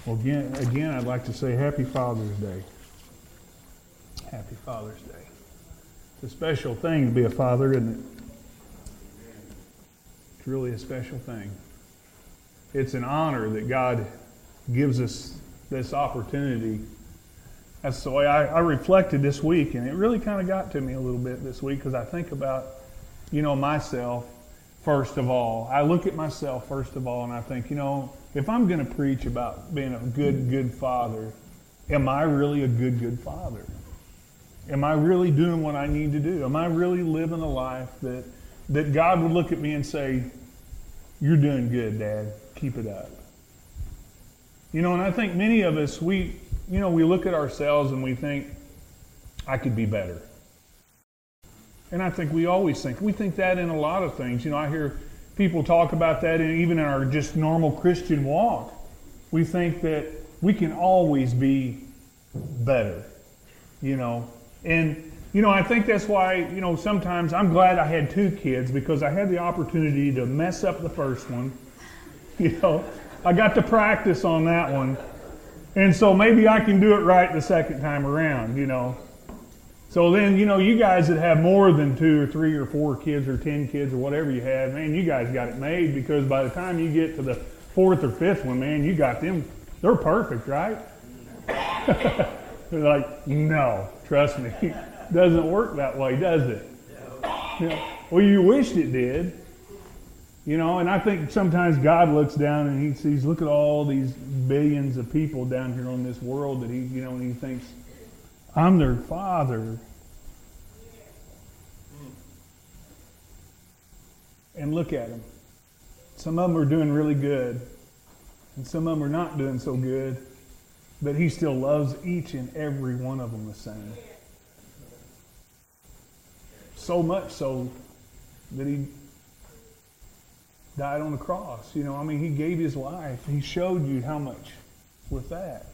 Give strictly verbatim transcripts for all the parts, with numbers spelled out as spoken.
Well, again, again, I'd like to say Happy Father's Day. Happy Father's Day. It's a special thing to be a father, isn't it? It's really a special thing. It's an honor that God gives us this opportunity. That's the way I, I reflected this week, and it really kind of got to me a little bit this week because I think about, you know, myself first of all. I look at myself first of all, and I think, you know, if I'm going to preach about being a good, good father, am I really a good, good father? Am I really doing what I need to do? Am I really living a life that that God would look at me and say, you're doing good, Dad. Keep it up. You know, and I think many of us, we, you know, we look at ourselves and we think, I could be better. And I think we always think, we think that in a lot of things. You know, I hear people talk about that in, even in our just normal Christian walk. We think that we can always be better, you know. And, you know, I think that's why, you know, sometimes I'm glad I had two kids because I had the opportunity to mess up the first one. You know, I got to practice on that one. And so maybe I can do it right the second time around, you know. So then, you know, you guys that have more than two or three or four kids or ten kids or whatever you have, man, you guys got it made because by the time you get to the fourth or fifth one, man, you got them. They're perfect, right? They're like, no, trust me. It doesn't work that way, does it? You know, well, you wished it did. You know, and I think sometimes God looks down and he sees, look at all these billions of people down here on this world that he, you know, and he thinks, I'm their father. And look at them. Some of them are doing really good. And some of them are not doing so good. But he still loves each and every one of them the same. So much so that he died on the cross. You know, I mean, he gave his life. He showed you how much with that.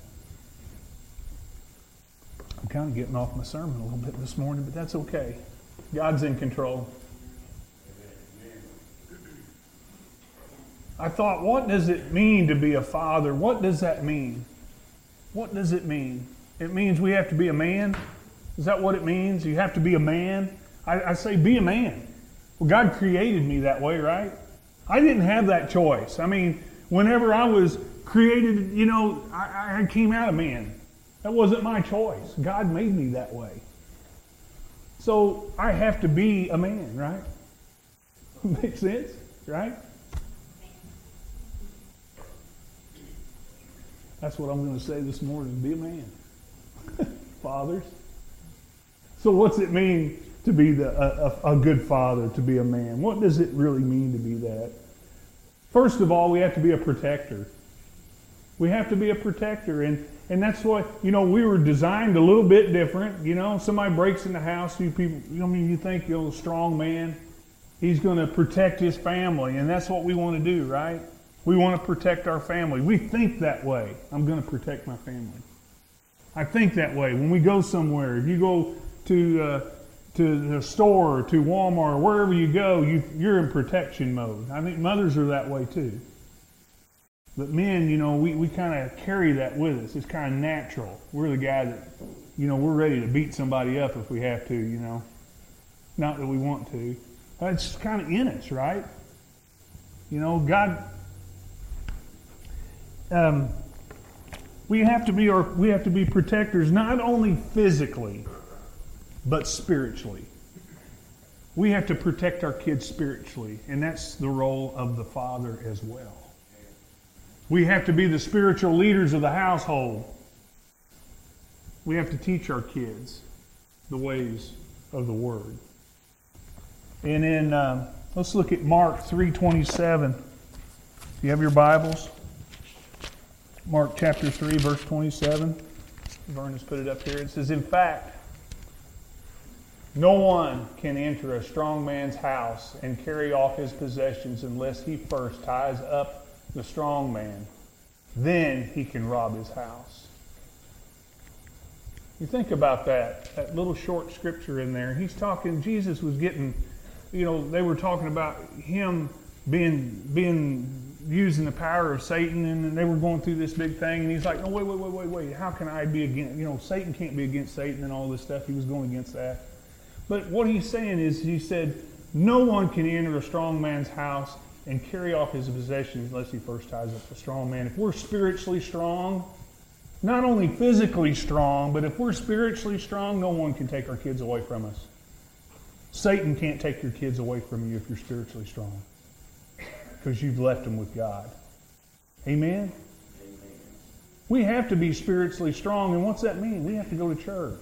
I'm kind of getting off my sermon a little bit this morning, but that's okay. God's in control. I thought, what does it mean to be a father? What does that mean? What does it mean? It means we have to be a man? Is that what it means? You have to be a man? I, I say be a man. Well, God created me that way, right? I didn't have that choice. I mean, whenever I was created, you know, I, I came out a man. That wasn't my choice. God made me that way. So I have to be a man, right? Makes sense, right? That's what I'm going to say this morning. Be a man. Fathers. So what's it mean to be the, a, a good father, to be a man? What does it really mean to be that? First of all, we have to be a protector. We have to be a protector. And, and that's what, you know, we were designed a little bit different. You know, somebody breaks in the house, you people, you know, I mean, you think, you know, a strong man, he's going to protect his family. And that's what we want to do, right? We want to protect our family. We think that way. I'm going to protect my family. I think that way. When we go somewhere, if you go to uh, to the store, or to Walmart, or wherever you go, you, you're in protection mode. I think mothers are that way too. But men, you know, we, we kind of carry that with us. It's kind of natural. We're the guy that, you know, we're ready to beat somebody up if we have to, you know. Not that we want to. But it's kind of in us, right? You know, God... Um, we have to be our, we have to be protectors not only physically, but spiritually. We have to protect our kids spiritually, and that's the role of the father as well. We have to be the spiritual leaders of the household. We have to teach our kids the ways of the Word. And then um, let's look at Mark three twenty-seven. You have your Bibles? Mark chapter three, verse twenty-seven. Vern has put it up here. It says, in fact, no one can enter a strong man's house and carry off his possessions unless he first ties up the strong man. Then he can rob his house. You think about that, that little short scripture in there. He's talking, Jesus was getting, you know, they were talking about him being, being using the power of Satan, and they were going through this big thing, and he's like, no, wait, wait, wait, wait, wait. How can I be against, you know, Satan can't be against Satan and all this stuff. He was going against that. But what he's saying is, he said, no one can enter a strong man's house and carry off his possessions unless he first ties up the strong man. If we're spiritually strong, not only physically strong, but if we're spiritually strong, no one can take our kids away from us. Satan can't take your kids away from you if you're spiritually strong, because you've left them with God. Amen? Amen? We have to be spiritually strong, and what's that mean? We have to go to church.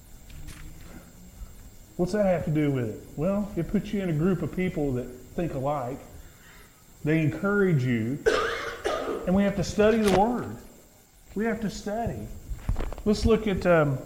What's that have to do with it? Well, it puts you in a group of people that think alike. They encourage you, and we have to study the Word. We have to study. Let's look at... Um,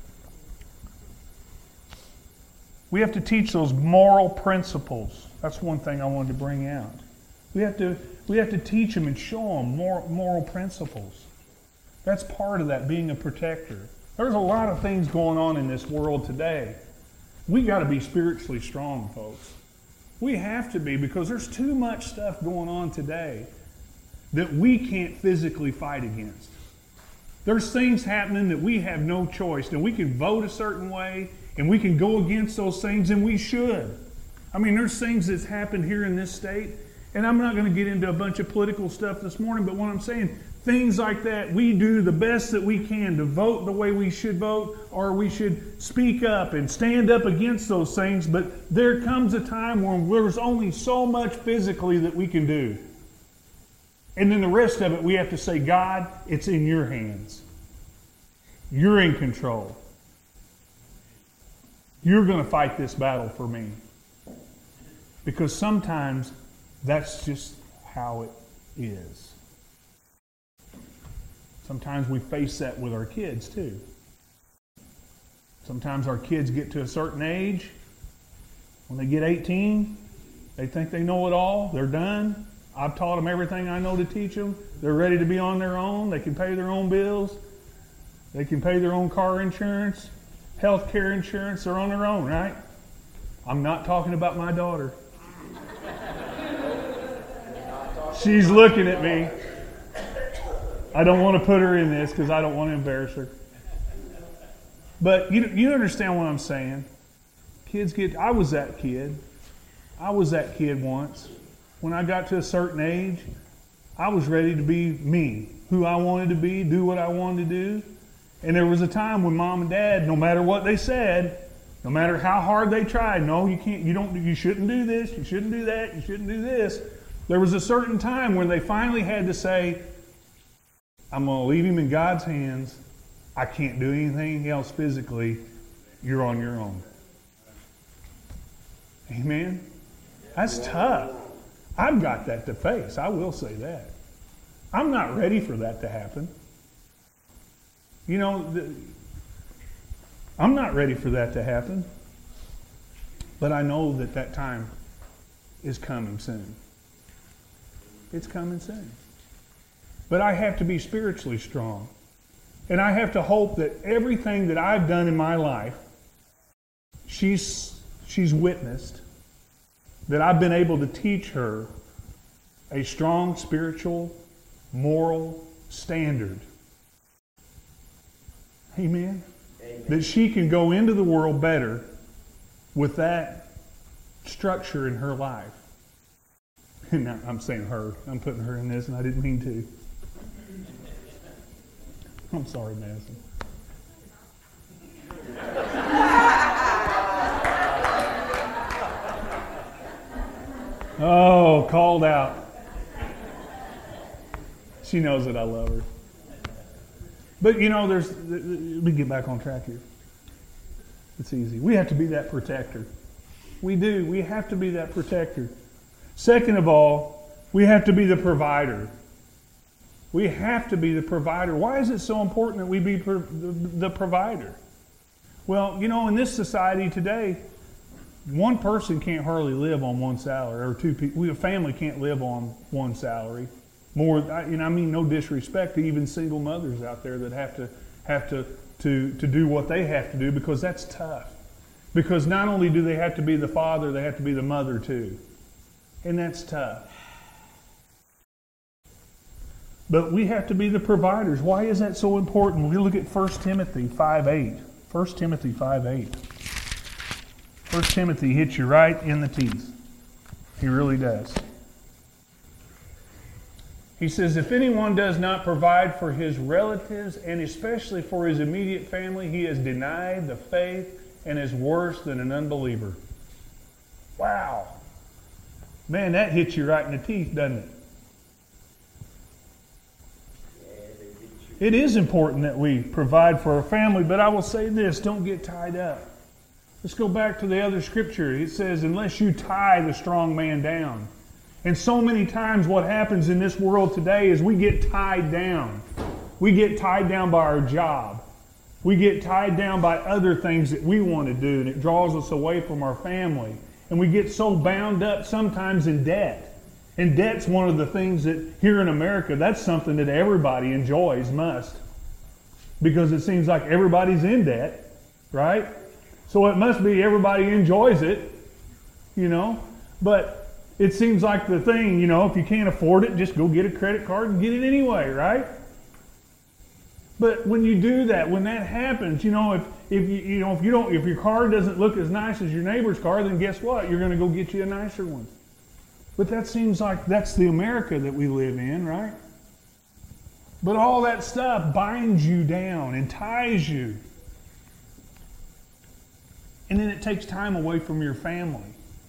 we have to teach those moral principles. That's one thing I wanted to bring out. We have to we have to teach them and show them moral, moral principles. That's part of that, being a protector. There's a lot of things going on in this world today. We got to be spiritually strong, folks. We have to be, because there's too much stuff going on today that we can't physically fight against. There's things happening that we have no choice, and we can vote a certain way, and we can go against those things, and we should. I mean, there's things that's happened here in this state, and I'm not going to get into a bunch of political stuff this morning, but what I'm saying, things like that, we do the best that we can to vote the way we should vote, or we should speak up and stand up against those things, but there comes a time when there's only so much physically that we can do. And then the rest of it, we have to say, God, it's in your hands. You're in control. You're going to fight this battle for me. Because sometimes that's just how it is. Sometimes we face that with our kids too. Sometimes our kids get to a certain age. When they get eighteen, they think they know it all. They're done. I've taught them everything I know to teach them. They're ready to be on their own. They can pay their own bills. They can pay their own car insurance, health care insurance. They're on their own, right? I'm not talking about my daughter. She's looking at me. I don't want to put her in this because I don't want to embarrass her. But you you understand what I'm saying. Kids get... I was that kid. I was that kid once. When I got to a certain age, I was ready to be me, who I wanted to be, do what I wanted to do. And there was a time when Mom and Dad, no matter what they said, no matter how hard they tried, no, you can't, you don't, you shouldn't do this, you shouldn't do that, you shouldn't do this. There was a certain time when they finally had to say, I'm going to leave him in God's hands. I can't do anything else physically. You're on your own. Amen? That's tough. I've got that to face. I will say that. I'm not ready for that to happen. You know, the, I'm not ready for that to happen. But I know that that time is coming soon. It's coming soon. But I have to be spiritually strong. And I have to hope that everything that I've done in my life, she's, she's witnessed, that I've been able to teach her a strong spiritual, moral standard. Amen? Amen? That she can go into the world better with that structure in her life. And I'm saying her. I'm putting her in this, and I didn't mean to. I'm sorry, Madison. Oh, called out. She knows that I love her. But you know, there's. Let me get back on track here. It's easy. We have to be that protector. We do. We have to be that protector. Second of all, we have to be the provider. We have to be the provider. Why is it so important that we be pro- the, the provider? Well, you know, in this society today, one person can't hardly live on one salary, or two people. A family can't live on one salary. More, and I mean no disrespect to even single mothers out there that have to have to to to do what they have to do, because that's tough. Because not only do they have to be the father, they have to be the mother too, and that's tough. But we have to be the providers. Why is that so important? We look at First Timothy five eight. First Timothy five eight. First Timothy hits you right in the teeth. He really does. He says, if anyone does not provide for his relatives, and especially for his immediate family, he has denied the faith and is worse than an unbeliever. Wow. Man, that hits you right in the teeth, doesn't it? It is important that we provide for our family, but I will say this, don't get tied up. Let's go back to the other scripture. It says, unless you tie the strong man down. And so many times what happens in this world today is we get tied down. We get tied down by our job. We get tied down by other things that we want to do, and it draws us away from our family. And we get so bound up sometimes in debt. And debt's one of the things that here in America, that's something that everybody enjoys, must. Because it seems like everybody's in debt, right? So it must be everybody enjoys it, you know. But it seems like the thing, you know, if you can't afford it, just go get a credit card and get it anyway, right? But when you do that, when that happens, you know, if if you you know if you don't if your car doesn't look as nice as your neighbor's car, then guess what? You're going to go get you a nicer one. But that seems like that's the America that we live in, right? But all that stuff binds you down and ties you. And then it takes time away from your family.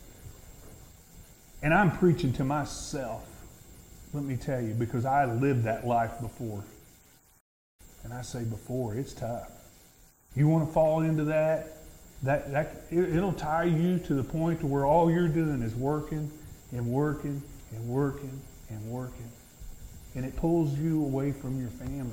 And I'm preaching to myself, let me tell you, because I lived that life before. And I say before, it's tough. You want to fall into that, that, that it, it'll tie you to the point to where all you're doing is working and working and working and working. And it pulls you away from your family.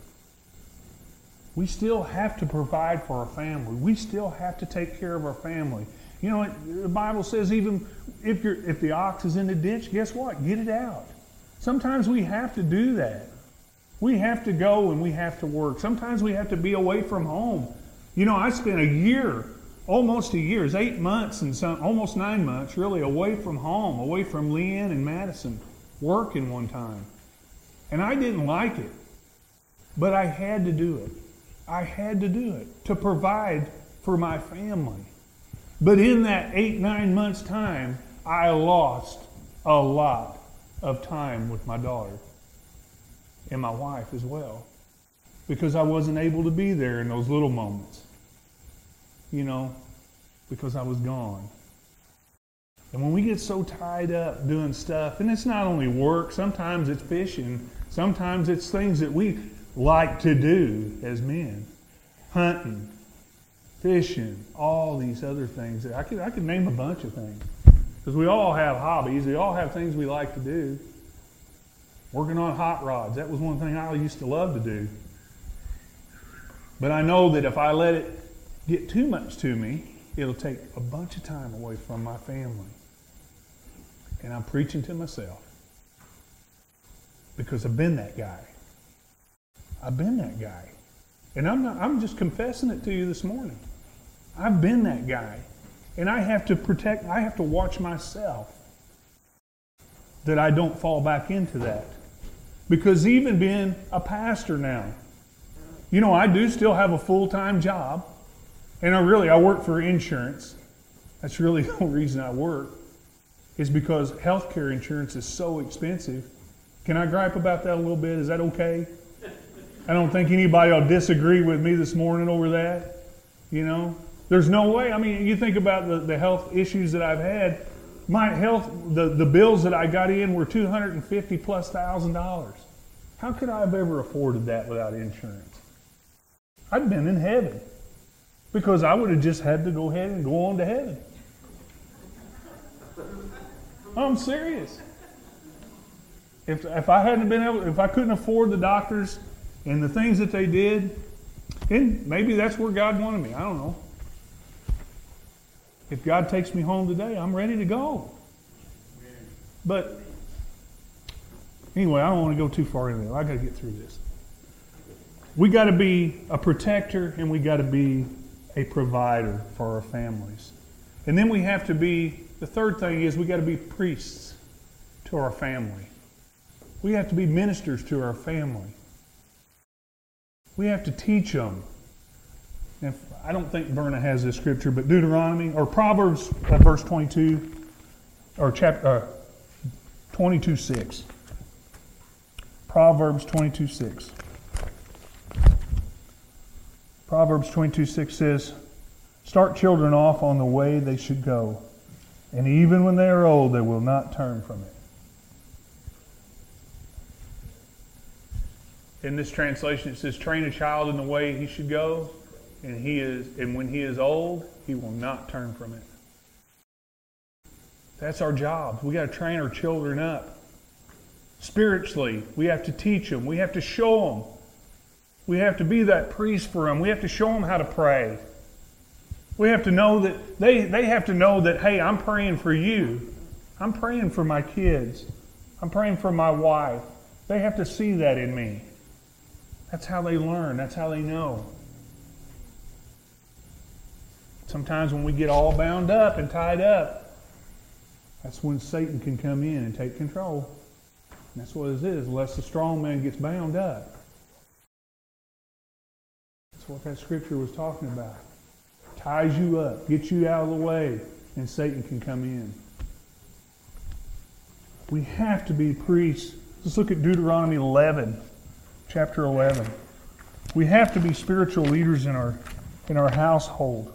We still have to provide for our family. We still have to take care of our family. You know, the Bible says even if you're if the ox is in the ditch, guess what? Get it out. Sometimes we have to do that. We have to go and we have to work. Sometimes we have to be away from home. You know, I spent a year, almost a year, it's eight months and some, almost nine months, really, away from home, away from Leanne and Madison, working one time. And I didn't like it, but I had to do it. I had to do it to provide for my family. But in that eight, nine months' time, I lost a lot of time with my daughter and my wife as well, because I wasn't able to be there in those little moments, you know, because I was gone. And when we get so tied up doing stuff, and it's not only work, sometimes it's fishing, sometimes it's things that we like to do as men, hunting, fishing, all these other things. I could I could name a bunch of things. Because we all have hobbies. We all have things we like to do. Working on hot rods. That was one thing I used to love to do. But I know that if I let it get too much to me, it'll take a bunch of time away from my family. And I'm preaching to myself. Because I've been that guy. I've been that guy. And I'm not, I'm just confessing it to you this morning. I've been that guy. And I have to protect, I have to watch myself that I don't fall back into that. Because even being a pastor now, you know, I do still have a full-time job. And I really, I work for insurance. That's really the only reason I work, is because healthcare insurance is so expensive. Can I gripe about that a little bit? Is that okay? I don't think anybody will disagree with me this morning over that. You know, there's no way. I mean, you think about the, the health issues that I've had. My health, the, the bills that I got in were two hundred fifty plus thousand dollars. How could I have ever afforded that without insurance? I'd been in heaven, because I would have just had to go ahead and go on to heaven. I'm serious. If if I hadn't been able, if I couldn't afford the doctors and the things that they did, then maybe that's where God wanted me. I don't know. If God takes me home today, I'm ready to go. But anyway, I don't want to go too far into that. I got to get through this. We got to be a protector, and we got to be a provider for our families. And then we have to be, the third thing is we got to be priests to our family. We have to be ministers to our family. We have to teach them. And I don't think Verna has this scripture, but Deuteronomy or Proverbs, uh, verse twenty-two, or chapter uh, twenty-two six. Proverbs twenty-two six. Proverbs twenty-two six says, "Start children off on the way they should go, and even when they are old, they will not turn from it." In this translation, it says, "Train a child in the way he should go, and he is, and when he is old, he will not turn from it." That's our job. We got to train our children up. Spiritually, we have to teach them. We have to show them. We have to be that priest for them. We have to show them how to pray. We have to know that they, they have to know that, hey, I'm praying for you. I'm praying for my kids. I'm praying for my wife. They have to see that in me. That's how they learn. That's how they know. Sometimes when we get all bound up and tied up, that's when Satan can come in and take control. And that's what it is, unless the strong man gets bound up. That's what that scripture was talking about. Ties you up, gets you out of the way, and Satan can come in. We have to be priests. Let's look at Deuteronomy eleven, chapter eleven. We have to be spiritual leaders in our in our household.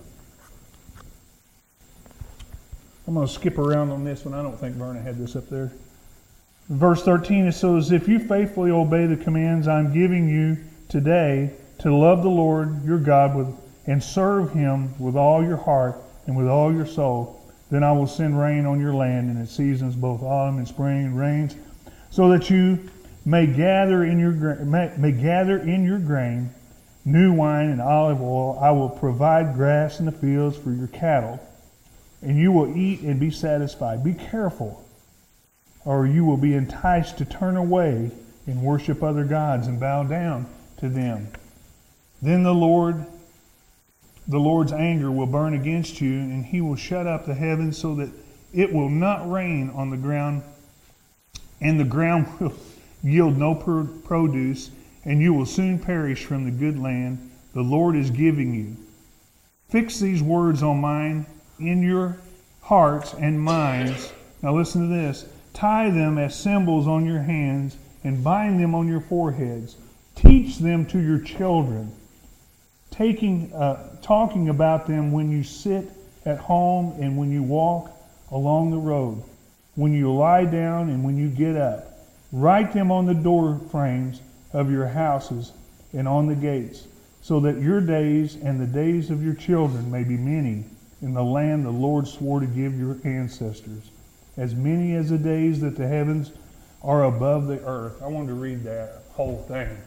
I'm going to skip around on this one. I don't think Verna had this up there. Verse thirteen, it says, "If you faithfully obey the commands I'm giving you today to love the Lord your God with and serve Him with all your heart and with all your soul, then I will send rain on your land in its seasons, both autumn and spring and rains, so that you may gather in your may, may gather in your grain, new wine and olive oil. I will provide grass in the fields for your cattle, and you will eat and be satisfied. Be careful, or you will be enticed to turn away and worship other gods and bow down to them. Then the Lord, the Lord's anger will burn against you, and He will shut up the heavens so that it will not rain on the ground, and the ground will yield no produce, and you will soon perish from the good land the Lord is giving you. Fix these words on mine in your hearts and minds." Now listen to this. "Tie them as symbols on your hands and bind them on your foreheads. Teach them to your children, taking, uh, talking about them when you sit at home and when you walk along the road, when you lie down and when you get up. Write them on the door frames of your houses and on the gates, so that your days and the days of your children may be many in the land the Lord swore to give your ancestors, as many as the days that the heavens are above the earth." I wanted to read that whole thing,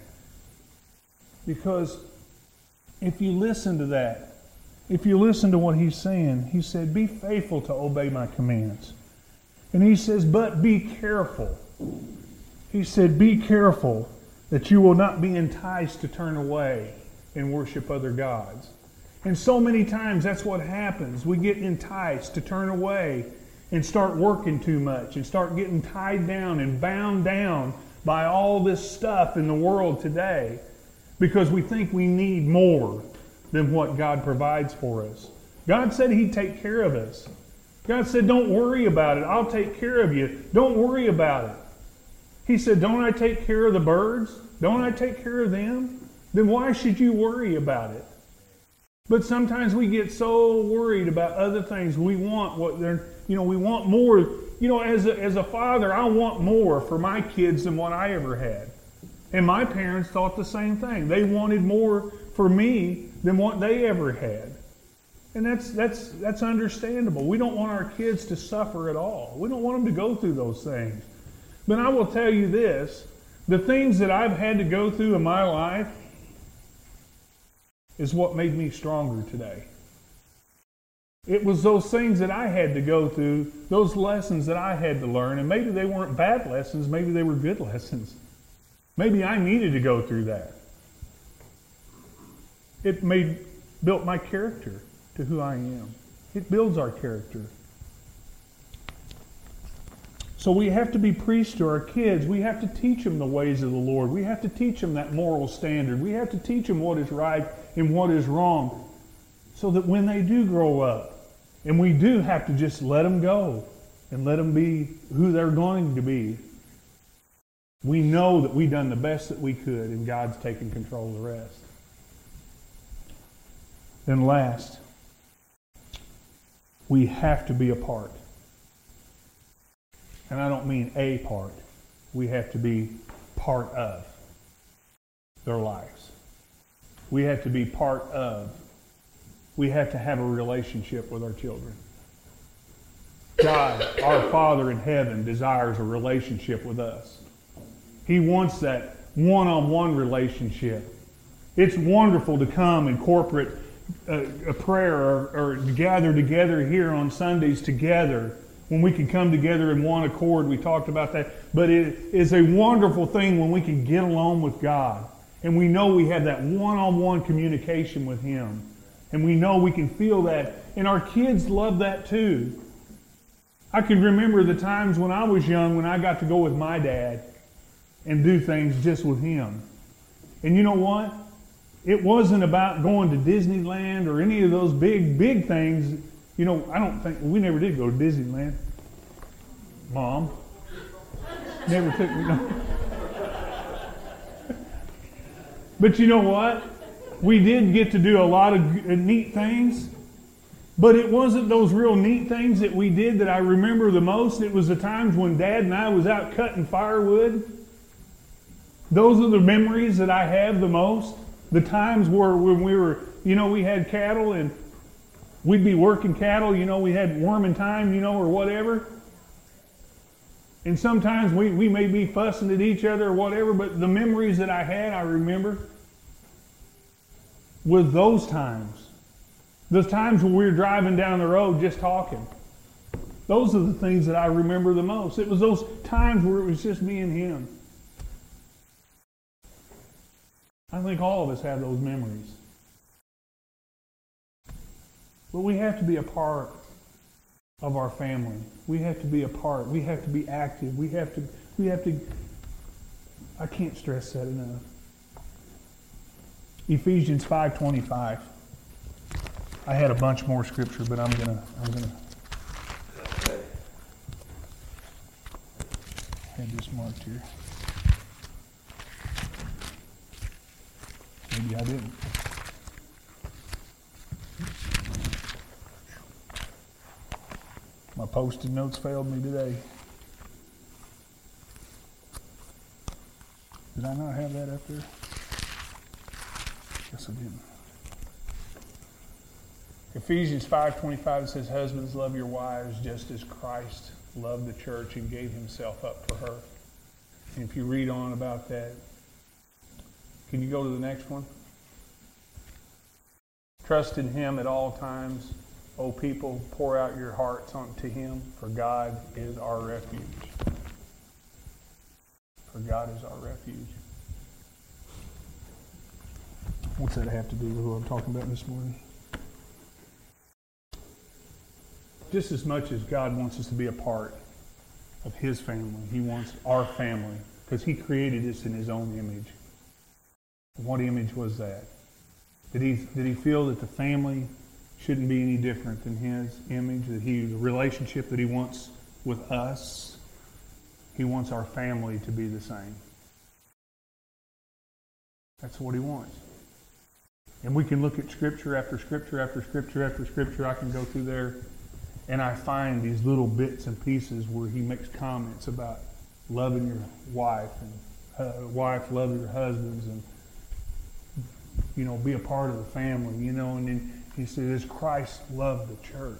because if you listen to that, if you listen to what he's saying, he said, be faithful to obey my commands. And he says, but be careful. He said, be careful that you will not be enticed to turn away and worship other gods. And so many times that's what happens. We get enticed to turn away and start working too much and start getting tied down and bound down by all this stuff in the world today, because we think we need more than what God provides for us. God said He'd take care of us. God said, don't worry about it. I'll take care of you. Don't worry about it. He said, don't I take care of the birds? Don't I take care of them? Then why should you worry about it? But sometimes we get so worried about other things. We want what they're, you know, we want more. You know, as a, as a father, I want more for my kids than what I ever had. And my parents thought the same thing. They wanted more for me than what they ever had. And that's that's that's understandable. We don't want our kids to suffer at all. We don't want them to go through those things. But I will tell you this, the things that I've had to go through in my life is what made me stronger today. It was those things that I had to go through, those lessons that I had to learn, and maybe they weren't bad lessons, maybe they were good lessons. Maybe I needed to go through that. It made built my character to who I am. It builds our character. So we have to be priests to our kids. We have to teach them the ways of the Lord. We have to teach them that moral standard. We have to teach them what is right and what is wrong, so that when they do grow up, and we do have to just let them go and let them be who they're going to be, we know that we've done the best that we could and God's taken control of the rest. Then last, we have to be a part. And I don't mean a part. We have to be part of their lives. We have to be part of. We have to have a relationship with our children. God, our Father in heaven, desires a relationship with us. He wants that one-on-one relationship. It's wonderful to come in corporate uh, a prayer or, or gather together here on Sundays together. When we can come together in one accord, we talked about that. But it is a wonderful thing when we can get along with God. And we know we have that one-on-one communication with Him. And we know we can feel that. And our kids love that too. I can remember the times when I was young when I got to go with my dad and do things just with him. And you know what? It wasn't about going to Disneyland or any of those big, big things. You know, I don't think, we never did go to Disneyland. Mom. Never took me, no. But you know what? We did get to do a lot of neat things. But it wasn't those real neat things that we did that I remember the most. It was the times when Dad and I was out cutting firewood. Those are the memories that I have the most. The times where when we were, you know, we had cattle and we'd be working cattle, you know, we had worming time, you know, or whatever. And sometimes we, we may be fussing at each other or whatever, but the memories that I had, I remember, was those times. Those times when we were driving down the road just talking. Those are the things that I remember the most. It was those times where it was just me and him. I think all of us have those memories. But we have to be a part of our family. We have to be a part. We have to be active. We have to, we have to, I can't stress that enough. Ephesians five twenty-five. I had a bunch more scripture, but I'm gonna, I'm gonna, I had this marked here. Maybe I didn't. My post-it notes failed me today. Did I not have that up there? Guess I didn't. Ephesians five twenty-five says, "Husbands, love your wives just as Christ loved the church and gave himself up for her." And if you read on about that, can you go to the next one? "Trust in him at all times. O people, pour out your hearts unto him, for God is our refuge." For God is our refuge. What's that have to do with who I'm talking about this morning? Just as much as God wants us to be a part of his family, he wants our family, because he created us in his own image. What image was that? Did he, did he feel that the family shouldn't be any different than his image? That he, the relationship that he wants with us, he wants our family to be the same. That's what he wants. And we can look at scripture after scripture after scripture after scripture. I can go through there and I find these little bits and pieces where he makes comments about loving your wife and uh, wife love your husbands and, you know, be a part of the family, you know. And then he says, "As Christ loved the church."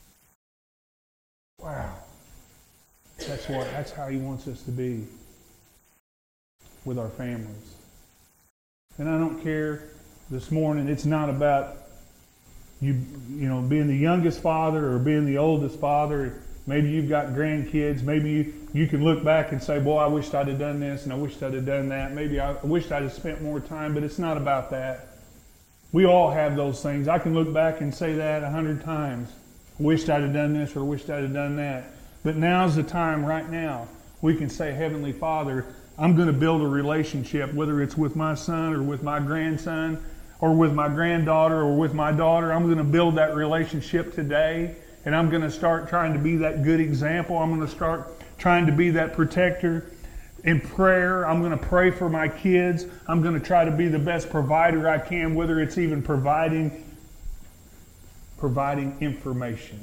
Wow. That's what, that's how he wants us to be with our families. And I don't care this morning, it's not about you, you know, being the youngest father or being the oldest father. Maybe you've got grandkids. Maybe you, you can look back and say, "Boy, I wished I'd have done this and I wished I'd have done that. Maybe I wished I'd have spent more time," but it's not about that. We all have those things. I can look back and say that a hundred times. "Wished I'd have done this or wished I'd have done that." But now's the time right now. We can say, Heavenly Father, I'm going to build a relationship, whether it's with my son or with my grandson or with my granddaughter or with my daughter. I'm going to build that relationship today, and I'm going to start trying to be that good example. I'm going to start trying to be that protector in prayer. I'm going to pray for my kids. I'm going to try to be the best provider I can, whether it's even providing, providing information.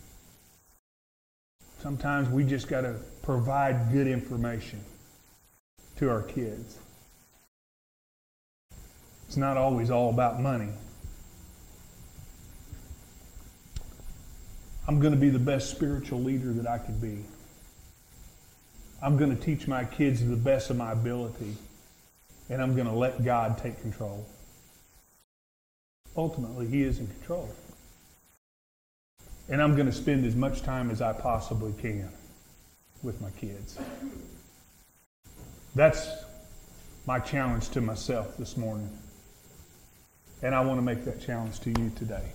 Sometimes we just got to provide good information to our kids. It's not always all about money. I'm going to be the best spiritual leader that I can be. I'm going to teach my kids to the best of my ability, and I'm going to let God take control. Ultimately, He is in control. And I'm going to spend as much time as I possibly can with my kids. That's my challenge to myself this morning. And I want to make that challenge to you today.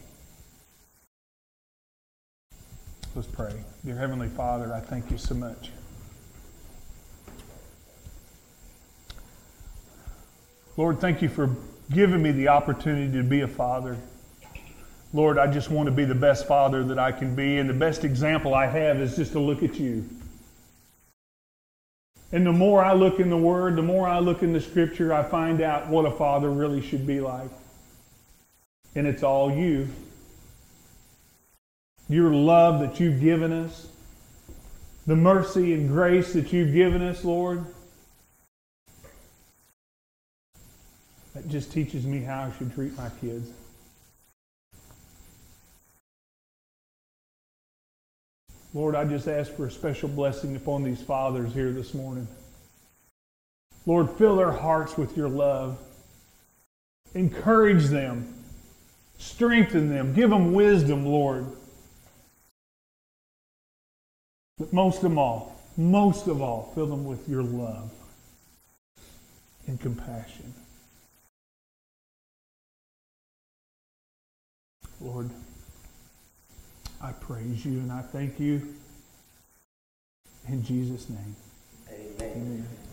Let's pray. Dear Heavenly Father, I thank you so much. Lord, thank you for giving me the opportunity to be a father. Lord, I just want to be the best father that I can be, and the best example I have is just to look at you. And the more I look in the Word, the more I look in the Scripture, I find out what a father really should be like. And it's all you. Your love that you've given us, the mercy and grace that you've given us, Lord, that just teaches me how I should treat my kids. Lord, I just ask for a special blessing upon these fathers here this morning. Lord, fill their hearts with your love. Encourage them. Strengthen them. Give them wisdom, Lord. But most of all, most of all, fill them with your love and compassion. Lord, I praise you and I thank you in Jesus' name. Amen. Amen.